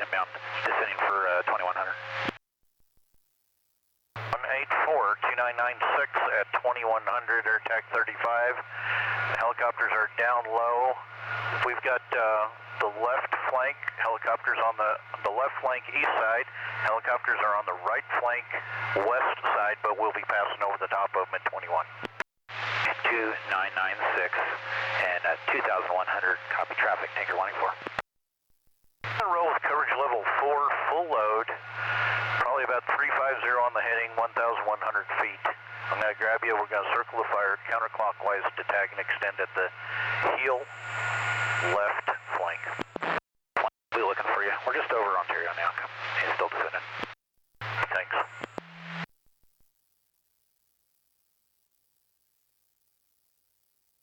inbound, descending for 2100. 184-2996 at 2100, air tac 35. Helicopters are down low. We've got the left flank, helicopters on the left flank east side. Helicopters are on the right flank west side, but we'll be passing over the top of them at 21. 2996 and 2100, copy traffic, Tinker 184. Roll with coverage level 4, full load, probably about 350 on the heading, 1,100 feet. I'm going to grab you, we're going to circle the fire counterclockwise to tag and extend at the heel left flank. We'll be looking for you. We're just over Ontario now. He's still descending.